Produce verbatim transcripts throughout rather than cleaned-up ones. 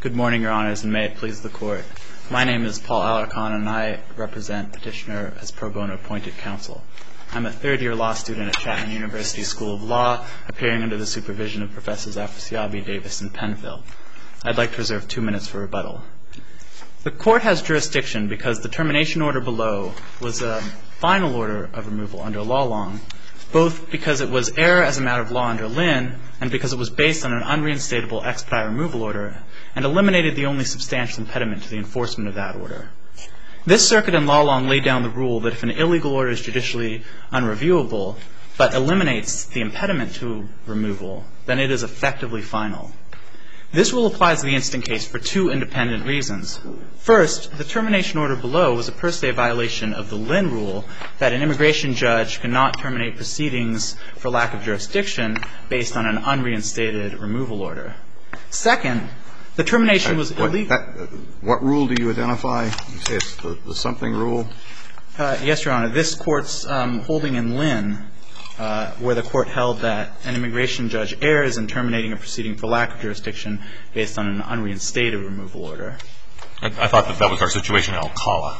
Good morning, Your Honors, and may it please the Court. My name is Paul Alarcon, and I represent Petitioner as pro bono appointed counsel. I'm a third-year law student at Chapman University School of Law, appearing under the supervision of Professors Afrasiabi, Davis, and Penfield. I'd like to reserve two minutes for rebuttal. The Court has jurisdiction because the termination order below was a final order of removal under law long, both because it was error as a matter of law under Lynn and because it was based on an unreinstatable expedite removal order and eliminated the only substantial impediment to the enforcement of that order. This circuit in law long laid down the rule that if an illegal order is judicially unreviewable but eliminates the impediment to removal, then it is effectively final. This rule applies to the instant case for two independent reasons. First, the termination order below was a per se violation of the Lynn rule that an immigration judge cannot terminate proceedings for lack of jurisdiction based on an unreinstated removal order. Second, the termination was illegal. What rule do you identify? You say it's the, the something rule? Uh, yes, Your Honor. This Court's um, holding in Lynn, Uh, where the Court held that an immigration judge errs in terminating a proceeding for lack of jurisdiction based on an unreinstated removal order. I, I thought that that was our situation in Alcala.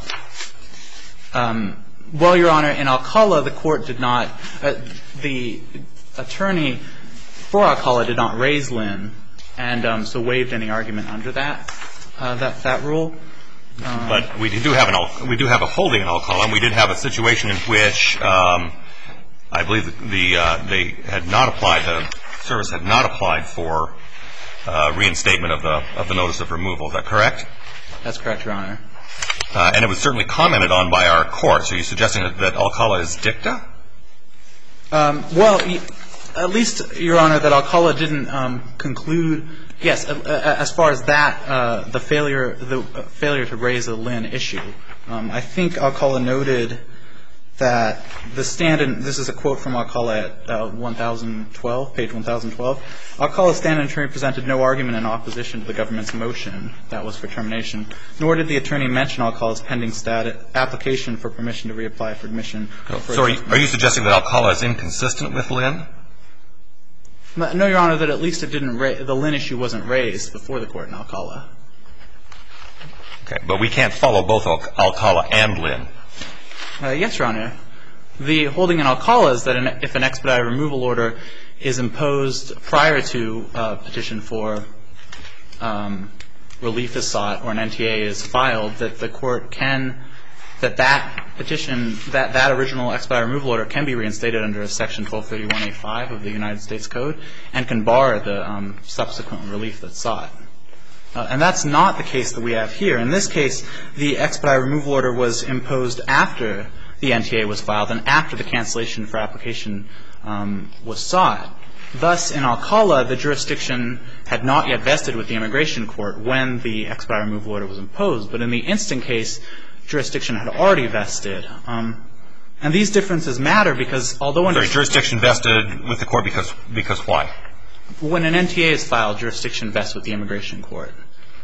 Um, well, Your Honor, in Alcala, the Court did not uh, – the attorney for Alcala did not raise Lynn and um, so waived any argument under that uh, that, that rule. Um, but we do have an we do have a holding in Alcala, and we did have a situation in which um, – I believe the uh, they had not applied, the service had not applied for uh, reinstatement of the of the notice of removal. Is that correct? That's correct, Your Honor. Uh, and it was certainly commented on by our court. So are you suggesting that, that Alcala is dicta? Um, well, at least, Your Honor, that Alcala didn't um, conclude. Yes, uh, as far as that, uh, the failure the uh, failure to raise a Lynn issue. Um, I think Alcala noted that the stand-in, this is a quote from Alcala at uh, one thousand twelve, page one thousand twelve, Alcala's stand-in attorney presented no argument in opposition to the government's motion that was for termination, nor did the attorney mention Alcala's pending stat- application for permission to reapply for admission. For so are you, are you suggesting that Alcala is inconsistent with Lynn? No, Your Honor, that at least it didn't ra- the Lynn issue wasn't raised before the court in Alcala. Okay, but we can't follow both Al- Alcala and Lynn. Uh, yes, Your Honor. The holding in Alcala is that an, if an expedited removal order is imposed prior to a petition for um, relief is sought or an N T A is filed, that the court can, that that petition, that, that original expedited removal order can be reinstated under Section twelve thirty-one A five of the United States Code and can bar the um, subsequent relief that's sought. Uh, and that's not the case that we have here. In this case, the expedited removal order was imposed after the N T A was filed and after the cancellation for application um, was sought. Thus, in Alcala, the jurisdiction had not yet vested with the immigration court when the expedited removal order was imposed. But in the instant case, jurisdiction had already vested. Um, and these differences matter because although under... Sorry, jurisdiction vested with the court because because why? When an N T A is filed, jurisdiction vests with the immigration court.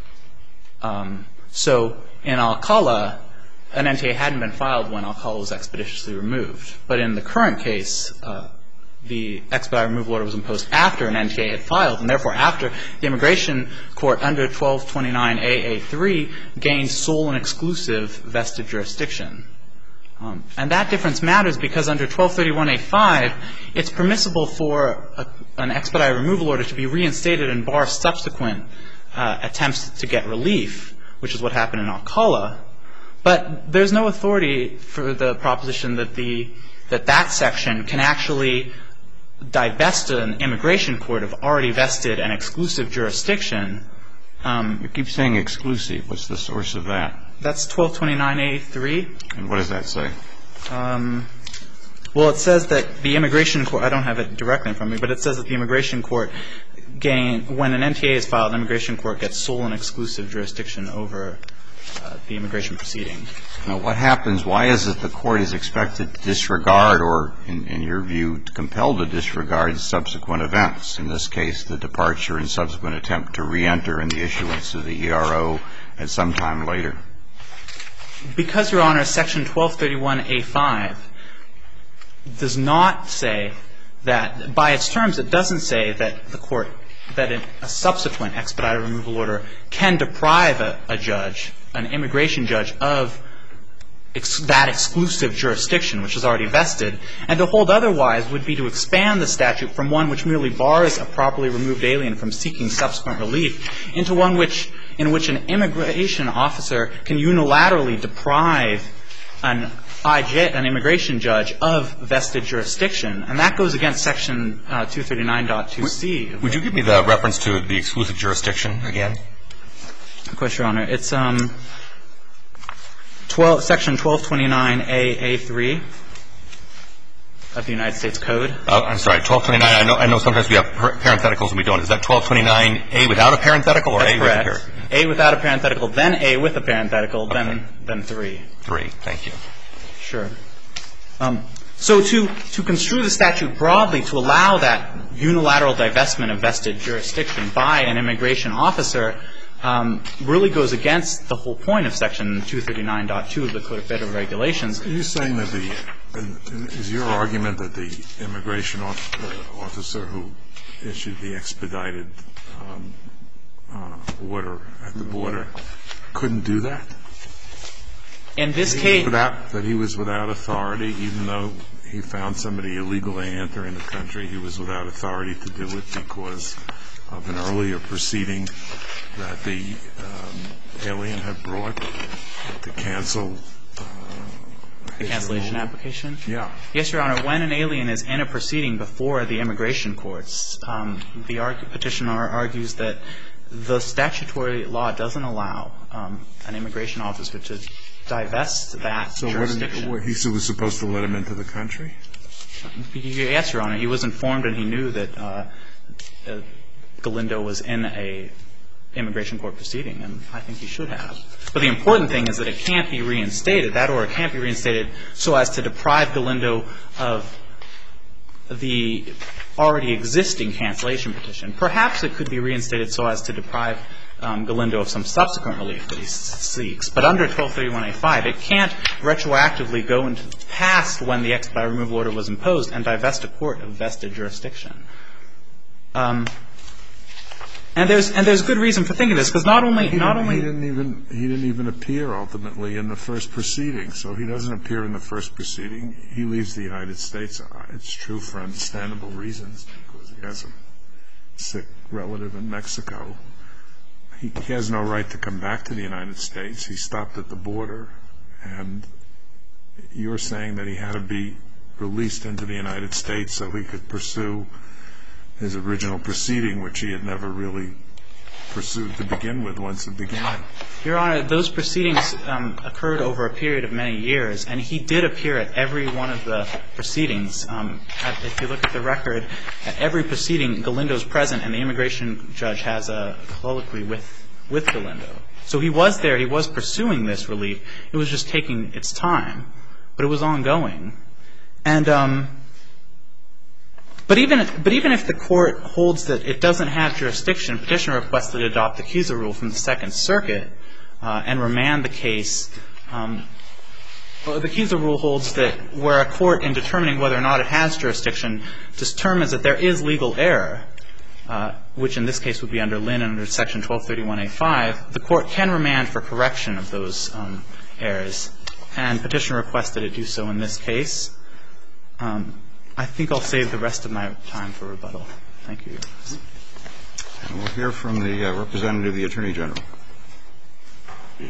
Um, so in Alcala, an N T A hadn't been filed when Alcala was expeditiously removed. But in the current case, uh, the expedited removal order was imposed after an N T A had filed, and therefore after the immigration court under twelve twenty-nine A A three gained sole and exclusive vested jurisdiction. Um, and that difference matters because under twelve thirty-one A five, it's permissible for a, an expedited removal order to be reinstated and bar subsequent uh, attempts to get relief, which is what happened in Alcala. But there's no authority for the proposition that the that that section can actually divest an immigration court of already vested and exclusive jurisdiction. Um, you keep saying exclusive. What's the source of that? That's twelve twenty-nine A three. And what does that say? Um, well, it says that the immigration court, I don't have it directly in front of me, but it says that the immigration court gain, when an N T A is filed, the immigration court gets sole and exclusive jurisdiction over uh, the immigration proceeding. Now, what happens, why is it the court is expected to disregard or, in, in your view, compelled to disregard subsequent events? In this case, the departure and subsequent attempt to reenter and the issuance of the E R O at some time later. Because, Your Honor, Section twelve thirty-one A five does not say that, by its terms, it doesn't say that the court that a subsequent expedited removal order can deprive a, a judge, an immigration judge, of ex- that exclusive jurisdiction, which is already vested. And to hold otherwise would be to expand the statute from one which merely bars a properly removed alien from seeking subsequent relief into one which, in which an immigration officer can unilaterally deprive an I J, an immigration judge, of vested jurisdiction. And that goes against Section uh, two thirty-nine point two C. Would, would you give me the reference to the exclusive jurisdiction again? Of course, Your Honor. It's um, twelve, Section twelve twenty-nine A A three of the United States Code. Uh, I'm sorry, twelve twenty-nine. I know, I know sometimes we have parentheticals and we don't. Is that twelve twenty-nine A without a parenthetical or That's A correct. with a parenthetical? A without a parenthetical, then A with a parenthetical, Okay. then then three. Three. Thank you. Sure. Um, so to, to construe the statute broadly to allow that unilateral divestment of vested jurisdiction by an immigration officer um, really goes against the whole point of Section two thirty-nine point two of the Code of Federal Regulations. Are you saying that the is your argument that the immigration officer who issued the expedited um, uh, order at the border couldn't do that? In this He case, without, that he was without authority, even though he found somebody illegally entering the country, he was without authority to do it because of an earlier proceeding that the um, alien had brought to cancel uh, his cancellation removal? application? Yeah. Yes, Your Honor. When an alien is in a proceeding before the immigration courts, um, the argue, petitioner argues that the statutory law doesn't allow um, an immigration officer to divest that So jurisdiction. what did, he was supposed to let him into the country? Yes, Your Honor. He was informed and he knew that uh, uh, Galindo was in a immigration court proceeding, and I think he should have. But the important thing is that it can't be reinstated. That order can't be reinstated so as to deprive Galindo of the already existing cancellation petition. Perhaps it could be reinstated so as to deprive um, Galindo of some subsequent relief that he seeks. But under twelve thirty-one A five, it can't retroactively go into past when the expedited removal order was imposed and divest a court of vested jurisdiction. Um, and there's and there's good reason for thinking this, because not only He not didn't, only he didn't even he didn't even appear ultimately in the first proceeding. So he doesn't appear in the first proceeding. He leaves the United States. It's true for understandable reasons because he has a sick relative in Mexico. He, he has no right to come back to the United States. He stopped at the border, and you're saying that he had to be released into the United States so he could pursue his original proceeding, which he had never really pursued to begin with once it began. Your Honor, those proceedings um, occurred over a period of many years, and he did appear at every one of the proceedings. Um, at, if you look at the record, at every proceeding, Galindo's present, and the immigration judge has a colloquy with, with Galindo. So he was there. He was pursuing this relief. It was just taking its time, but it was ongoing. And um, But even but even if the court holds that it doesn't have jurisdiction, petitioner requested to adopt the Keyser rule from the Second Circuit uh, and remand the case. Um, well, the Keyser rule holds that where a court, in determining whether or not it has jurisdiction, determines that there is legal error, uh, which in this case would be under Lynn and under Section twelve thirty-one A five, the court can remand for correction of those um, errors. And petitioner requested it do so in this case. Um, I think I'll save the rest of my time for rebuttal. Thank you. And we'll hear from the uh, representative of the Attorney General. Good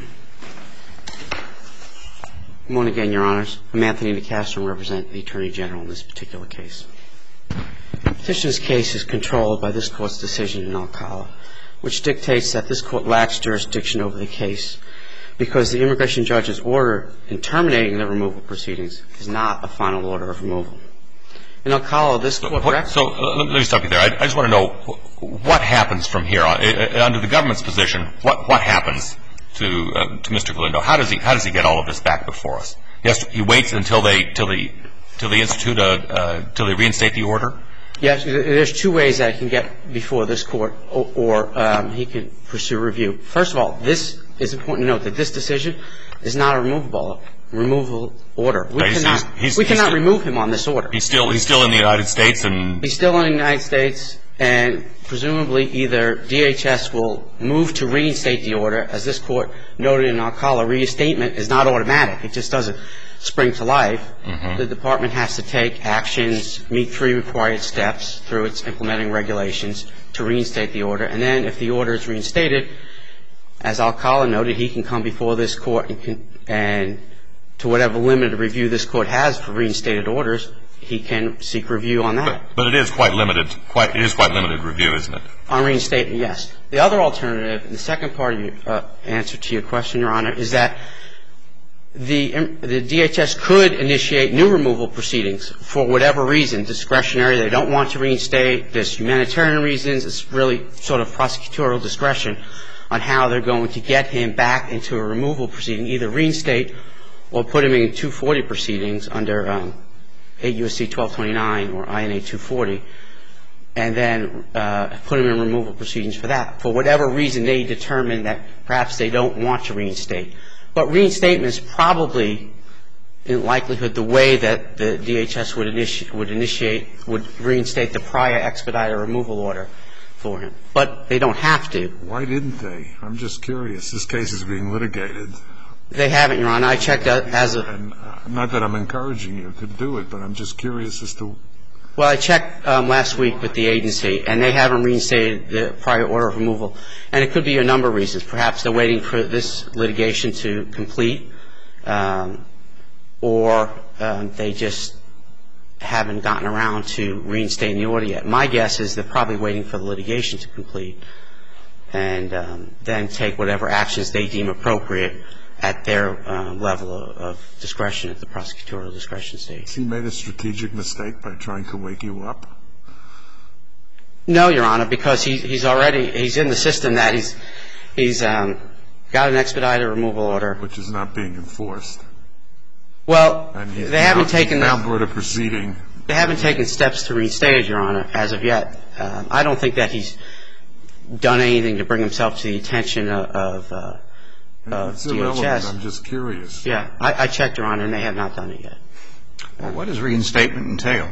morning again, Your Honors. I'm Anthony DeCastro and represent the Attorney General in this particular case. Petitioner's case is controlled by this Court's decision in Alcala, which dictates that this Court lacks jurisdiction over the case because the immigration judge's order in terminating the removal proceedings is not a final order of removal. In Alcala, this Court... What, so uh, let me stop you there. I, I just want to know what happens from here on. Uh, under the government's position, what, what happens to uh, to Mister Galindo? How does he how does he get all of this back before us? He, has to, he waits until they till they till they institute a uh, till they reinstate the order? Yes, there's two ways that he can get before this Court, or, or um, he can pursue review. First of all, this is important to note that this decision is not a removable removal order. We he's, cannot he's, he's, we cannot he's, remove him on this order. He's still he's still in the United States, and he's still in the United States, And presumably either D H S will move to reinstate the order. As this Court noted in Alcala, reinstatement is not automatic. It just doesn't spring to life. Mm-hmm. The Department has to take actions, meet three required steps through its implementing regulations to reinstate the order. And then if the order is reinstated, as Alcala noted, he can come before this Court and, can, and to whatever limited review this Court has for reinstated orders, he can seek review on that. But, but it is quite limited. Quite, it is quite limited review, isn't it? On reinstatement, yes. The other alternative, and the second part of your uh, answer to your question, Your Honor, is that the the D H S could initiate new removal proceedings for whatever reason, discretionary. They don't want to reinstate. There's humanitarian reasons. It's really sort of prosecutorial discretion on how they're going to get him back into a removal proceeding, either reinstate or put him in two forty proceedings under um, eight U S C twelve twenty-nine or I N A two forty, and then uh, put him in removal proceedings for that. For whatever reason, they determine that perhaps they don't want to reinstate. But reinstatement is probably, in likelihood, the way that the D H S would, initi- would initiate, would reinstate the prior expedited removal order for him. But they don't have to. Why didn't they? I'm just curious. This case is being litigated. They haven't, Your Honor. I checked as a... And, uh, not that I'm encouraging you to do it, but I'm just curious as to... Well, I checked um, last week with the agency, and they haven't reinstated the prior order of removal. And it could be a number of reasons. Perhaps they're waiting for this litigation to complete, um, or um, they just haven't gotten around to reinstating the order yet. My guess is they're probably waiting for the litigation to complete and um, then take whatever actions they deem appropriate at their um, level of, of discretion, at the prosecutorial discretion stage. Has he made a strategic mistake by trying to wake you up? No, Your Honor, because he, he's already, he's in the system that he's, he's um, got an expedited removal order. Which is not being enforced. Well, and they now, haven't taken now the, brought a proceeding. They haven't taken steps to reinstate it, Your Honor, as of yet. Um, I don't think that he's done anything to bring himself to the attention of, of uh, Of it's D H S. irrelevant. I'm just curious. Yeah, I, I checked, Your Honor, and they have not done it yet. Well, what does reinstatement entail?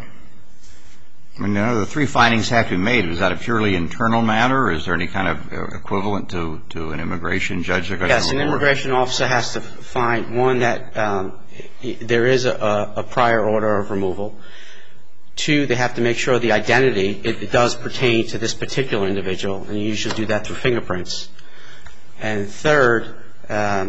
I mean, you know, the three findings have to be made. Is that a purely internal matter, or is there any kind of equivalent to, to an immigration judge? Yes, an immigration officer has to find, one, that um, there is a, a prior order of removal. Two, they have to make sure the identity, it, it does pertain to this particular individual, and you usually do that through fingerprints. And third, Um,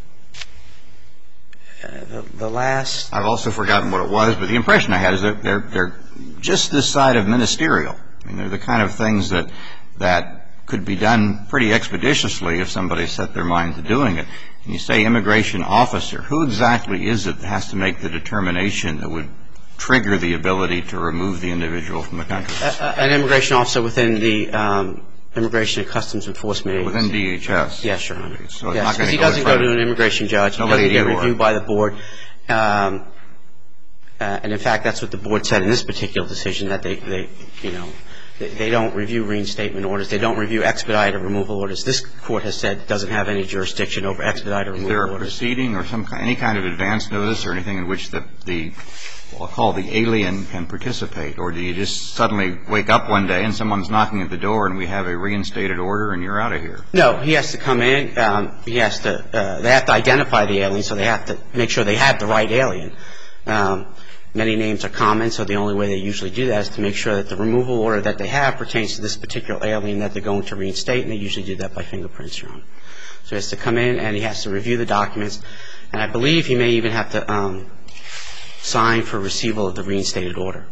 uh, the, the last... I've also forgotten what it was, but the impression I had is that they're, they're just this side of ministerial. I mean, they're the kind of things that, that could be done pretty expeditiously if somebody set their mind to doing it. And you say immigration officer. Who exactly is it that has to make the determination that would trigger the ability to remove the individual from the country? Uh, an immigration officer within the... Um, Immigration and Customs Enforcement Agency. Within D H S? Yes, Your Honor. So yes, because he doesn't go to an immigration judge. He doesn't get reviewed by the board. Um, uh, and, in fact, that's what the board said in this particular decision, that they, they you know, they, they don't review reinstatement orders. They don't review expedited removal orders. This Court has said it doesn't have any jurisdiction over expedited removal orders. Is there a proceeding or some kind, any kind of advance notice or anything in which the, the I'll call the alien can participate? Or do you just suddenly wake up one day and someone's knocking at the door and we have a reinstated order and you're out of here? No, he has to come in. Um, he has to, uh, they have to identify the alien, so they have to make sure they have the right alien. Um, many names are common, so the only way they usually do that is to make sure that the removal order that they have pertains to this particular alien that they're going to reinstate, and they usually do that by fingerprints, Your Honor. So he has to come in and he has to review the documents, and I believe he may even have to um, sign for receival of the reinstated order,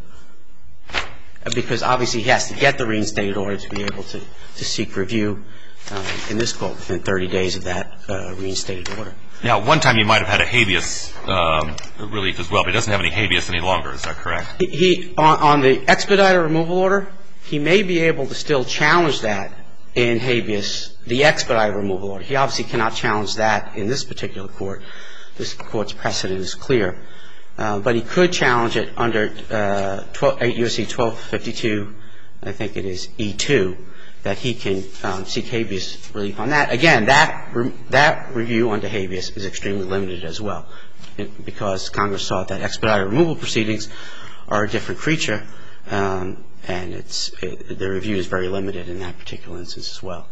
because obviously he has to get the reinstated order to be able to, to seek review um, in this court within thirty days of that uh, reinstated order. Now, one time you might have had a habeas um, relief as well, but he doesn't have any habeas any longer. Is that correct? He, he on, on the expedited removal order, he may be able to still challenge that in habeas, the expedited removal order. He obviously cannot challenge that in this particular court. This court's precedent is clear. Uh, but he could challenge it under uh, eight U S C twelve fifty-two, I think it is E two, that he can um, seek habeas relief on that. Again, that re- that review under habeas is extremely limited as well, because Congress saw that expedited removal proceedings are a different creature, um, and it's it, the review is very limited in that particular instance as well.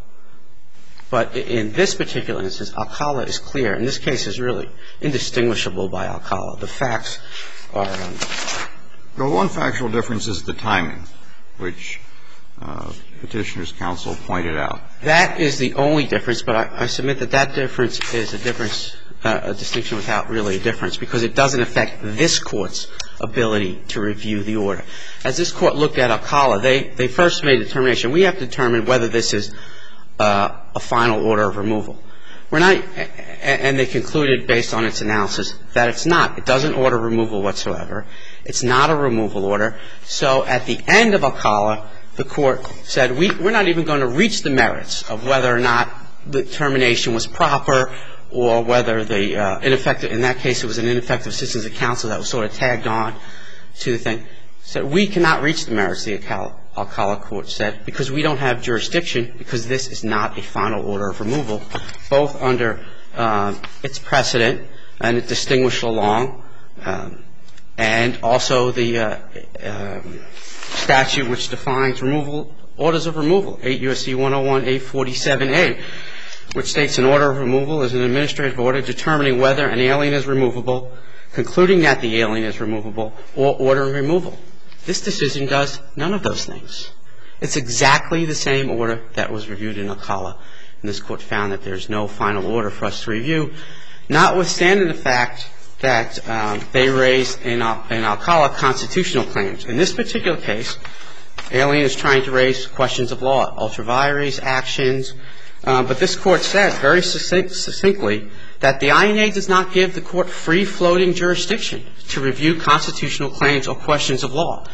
But in this particular instance, Alcala is clear, and this case is really indistinguishable by Alcala. The facts are... Um, well, one factual difference is the timing, which uh, Petitioner's counsel pointed out. That is the only difference, but I, I submit that that difference is a difference, uh, a distinction without really a difference, because it doesn't affect this Court's ability to review the order. As this Court looked at Alcala, they, they first made a determination. We have to determine whether this is uh, a final order of removal. We're not, and they concluded based on its analysis that it's not. It doesn't order removal whatsoever. It's not a removal order. So at the end of Alcala, the Court said, we, we're not even going to reach the merits of whether or not the termination was proper or whether the uh, ineffective, in that case it was an ineffective assistance of counsel that was sort of tagged on to the thing. So we cannot reach the merits, the Alcala, Alcala Court said, because we don't have jurisdiction, because this is not a final order of removal, both under uh, its precedent and it distinguished along, um, and also the uh, um, statute which defines removal, orders of removal, eight U S C one oh one A forty-seven A, which states an order of removal is an administrative order determining whether an alien is removable, concluding that the alien is removable, or ordering removal. This decision does none of those things. It's exactly the same order that was reviewed in Alcala, and this Court found that there's no final order for us to review, notwithstanding the fact that um, they raised in, Al- in Alcala constitutional claims. In this particular case, alien is trying to raise questions of law, ultra vires, actions, uh, but this Court said very succinct, succinctly that the I N A does not give the Court free-floating jurisdiction to review constitutional claims or questions of law.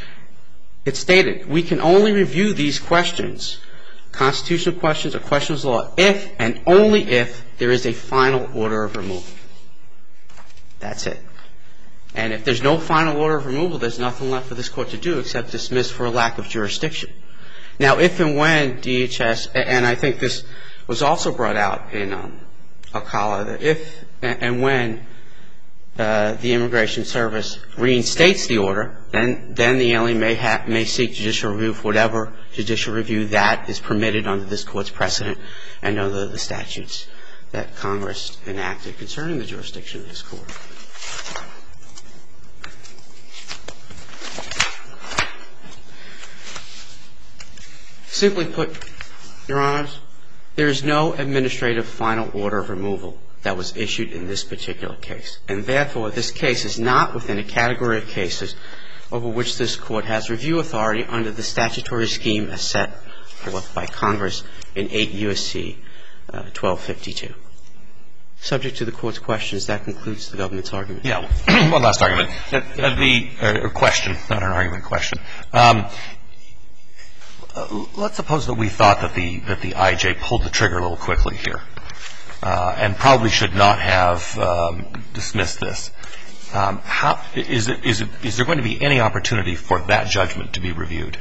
It stated, we can only review these questions, constitutional questions or questions of law, if and only if there is a final order of removal. That's it. And if there's no final order of removal, there's nothing left for this Court to do except dismiss for a lack of jurisdiction. Now, if and when D H S, and I think this was also brought out in um, Alcala, that if and when uh, the Immigration Service reinstates the order, then then the alien may ha- may seek judicial review for whatever judicial review that is permitted under this Court's precedent and under the statutes that Congress enacted concerning the jurisdiction of this Court. Simply put, Your Honors, there is no administrative final order of removal that was issued in this particular case. And therefore, this case is not within a category of cases over which this Court has review authority under the statutory scheme as set forth by Congress in eight U S C uh, twelve fifty-two. Subject to the Court's questions, that concludes the government's argument. Yeah. One last argument. Uh, the uh, question, not an argument, question. Um, uh, let's suppose that we thought that the that the I J pulled the trigger a little quickly here, uh, and probably should not have um, dismissed this. Um, how is it? Is it? Is there going to be any opportunity for that judgment to be reviewed?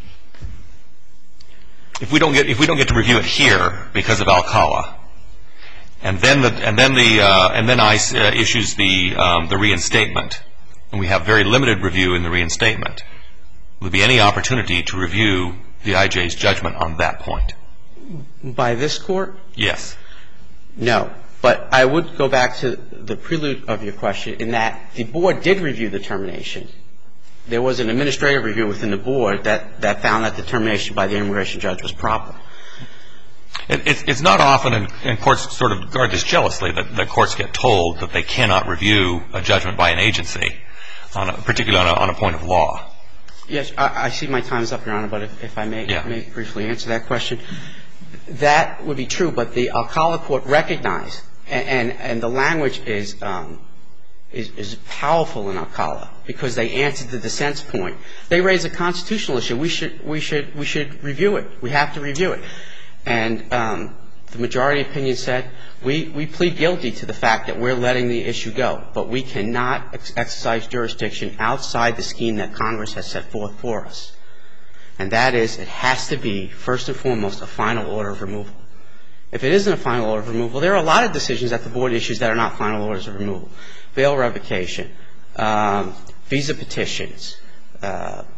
If we don't get if we don't get to review it here because of Alcala, and then the and then the uh, and then ICE uh, issues the um, the reinstatement, and we have very limited review in the reinstatement, will there be any opportunity to review the I J's judgment on that point? By this Court? Yes. No. But I would go back to the prelude of your question in that the Board did review the termination. There was an administrative review within the Board that, that found that the termination by the immigration judge was proper. It, it, it's not often, and, and courts sort of guard this jealously, that, that courts get told that they cannot review a judgment by an agency, on a, particularly on a, on a point of law. Yes, I, I see my time is up, Your Honor, but if, if I may, yeah. may briefly answer that question. That would be true, but the Alcala Court recognized, and, and, and the language is, um, is, is powerful in Alcala because they answered the dissent's point. They raised a constitutional issue. We should, we should, we should review it. We have to review it. And um, the majority opinion said, we, we plead guilty to the fact that we're letting the issue go, but we cannot ex- exercise jurisdiction outside the scheme that Congress has set forth for us. And that is, it has to be, first and foremost, a final order of removal. If it isn't a final order of removal, there are a lot of decisions that the Board issues that are not final orders of removal. Bail revocation, um, visa petitions, uh,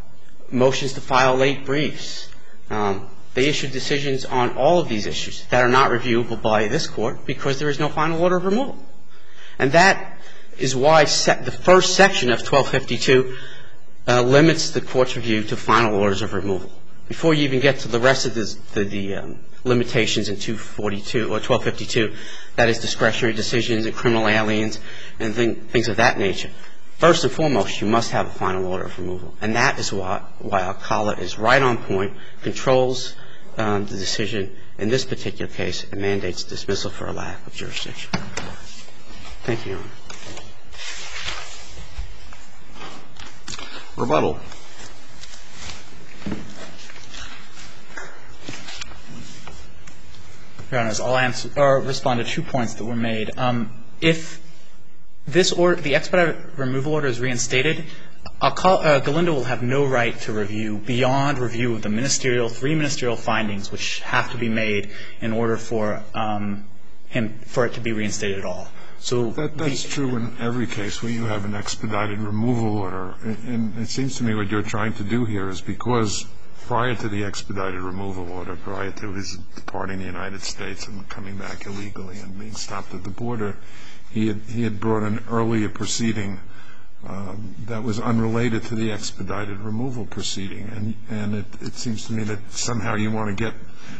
motions to file late briefs. Um, they issued decisions on all of these issues that are not reviewable by this Court because there is no final order of removal. And that is why se- the first section of twelve fifty-two uh, limits the Court's review to final orders of removal. Before you even get to the rest of this, the, the um, limitations in two forty-two or twelve fifty-two, that is discretionary decisions and criminal aliens and thing, things of that nature, first and foremost, you must have a final order of removal. And that is why, why Alcala is right on point, controls um, the decision in this particular case, and mandates dismissal for a lack of jurisdiction. Thank you, Your Honor. Rebuttal. Your Honors, I'll answer or respond to two points that were made. Um, if this order, the expedited removal order is reinstated, Alcala, uh, Galindo will have no right to review beyond review of the ministerial, three ministerial findings which have to be made in order for um, him, for it to be reinstated at all. So that, that's the, true in every case where you have an expedited removal order. And, and it seems to me what you're trying to do here is because prior to the expedited removal order, prior to his departing the United States and coming back illegally and being stopped at the border, he had, he had brought an earlier proceeding um, that was unrelated to the expedited removal proceeding. And, and it, it seems to me that somehow you want to get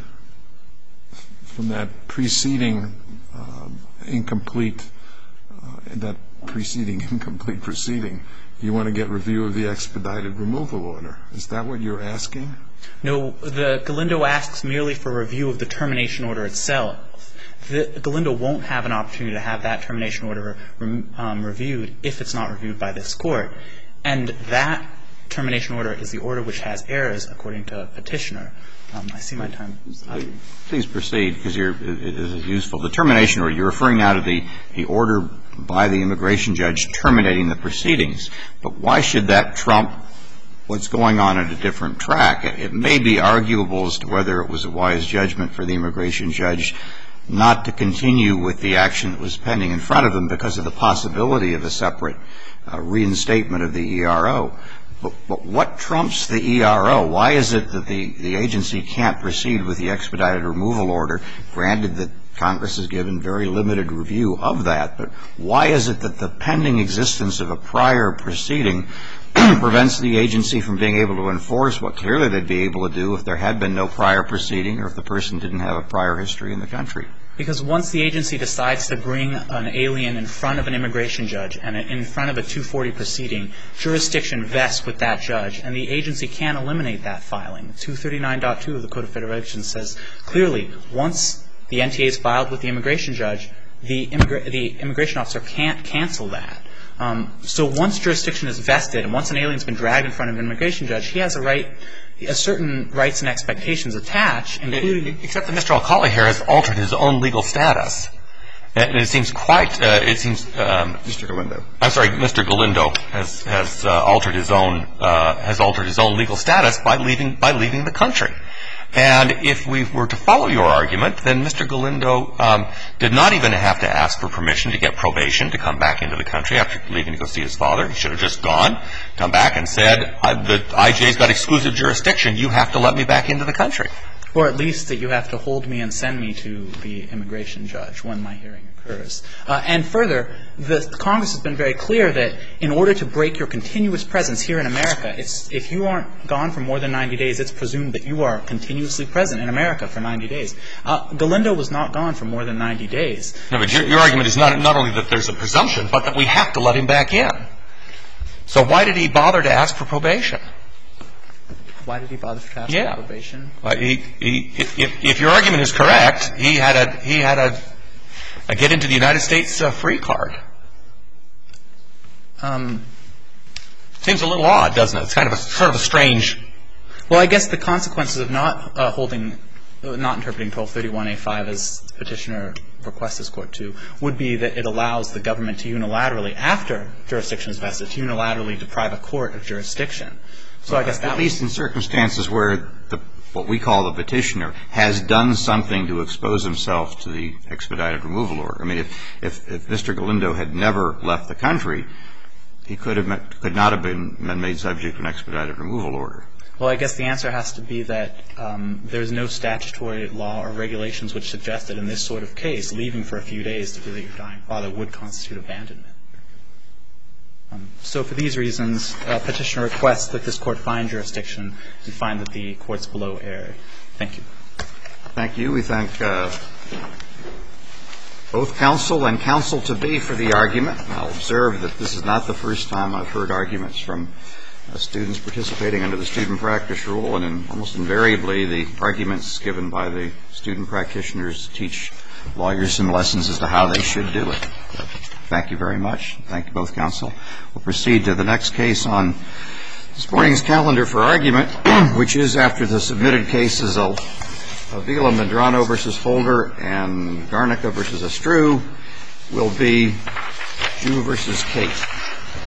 from that preceding uh, incomplete, uh, that preceding incomplete proceeding, you want to get review of the expedited removal order. Is that what you're asking? No, the Galindo asks merely for review of the termination order itself. The, Galindo won't have an opportunity to have that termination order um, reviewed if it's not reviewed by this Court. And that termination order is the order which has errors, according to Petitioner. Um, I see my time. Please proceed, because you're, it is useful. The termination order, you're referring now to the, the order by the immigration judge terminating the proceedings. But why should that trump what's going on at a different track? It, it may be arguable as to whether it was a wise judgment for the immigration judge not to continue with the action that was pending in front of them because of the possibility of a separate uh, reinstatement of the E R O. But, but what trumps the E R O? Why is it that the, the agency can't proceed with the expedited removal order, granted that Congress has given very limited review of that? But why is it that the pending existence of a prior proceeding prevents the agency from being able to enforce what clearly they'd be able to do if there had been no prior proceeding or if the person didn't have a prior history in the country? Because once the agency decides to bring an alien in front of an immigration judge and in front of a two forty proceeding, jurisdiction vests with that judge, and the agency can't eliminate that filing. two thirty-nine point two of the Code of Federal Regulations says clearly, once the N T A is filed with the immigration judge, the, immigra- the immigration officer can't cancel that. Um, so once jurisdiction is vested, and once an alien's been dragged in front of an immigration judge, he has a right, a certain rights and expectations attached, including... Except that Mister Alcala here has altered his own legal status. And it seems quite, uh, it seems... Um, Mister Galindo. I'm sorry, Mister Galindo has, has uh, altered his own, uh, has altered his own legal status by leaving, by leaving the country. And if we were to follow your argument, then Mister Galindo um, did not even have to ask for permission to get probation to come back into the country after leaving to go see his father. He should have just gone, come back and said, I, the I J's got exclusive jurisdiction. You have to let me back into the country. Or at least that you have to hold me and send me to the immigration judge when my hearing occurs. Uh, and further, the Congress has been very clear that in order to break your continuous presence here in America, it's, if you aren't gone for more than ninety days, it's presumed that you are continuously present in America for ninety days. Uh, Galindo was not gone for more than ninety days. No, but your, your argument is not, not only that there's a presumption, but that we have to let him back in. So why did he bother to ask for probation? Why did he bother to ask yeah. for probation? Well, he, he, if, if your argument is correct, he had a he had a, a get into the United States uh, free card. Um, Seems a little odd, doesn't it? It's kind of a sort of a strange. Well, I guess the consequences of not uh, holding, uh, not interpreting twelve thirty-one A five as the petitioner requests this court to, would be that it allows the government to unilaterally, after jurisdiction is vested, to unilaterally deprive a court of jurisdiction. So I guess that at least in circumstances where the, what we call the petitioner has done something to expose himself to the expedited removal order. I mean, if, if, if Mister Galindo had never left the country, he could have met, could not have been, been made subject to an expedited removal order. Well, I guess the answer has to be that um, there's no statutory law or regulations which suggest that in this sort of case, leaving for a few days to visit your dying father would constitute abandonment. Um, so for these reasons, uh, Petitioner requests that this Court find jurisdiction and find that the courts below err. Thank you. Thank you. We thank uh, both counsel and counsel-to-be for the argument. I'll observe that this is not the first time I've heard arguments from uh, students participating under the student practice rule, and in, almost invariably the arguments given by the student practitioners teach lawyers some lessons as to how they should do it. Thank you very much. Thank you both counsel. We'll proceed to the next case on this morning's calendar for argument, which is after the submitted cases of Avila Medrano versus Folger and Garnica versus Estrue, will be Jew versus Kate.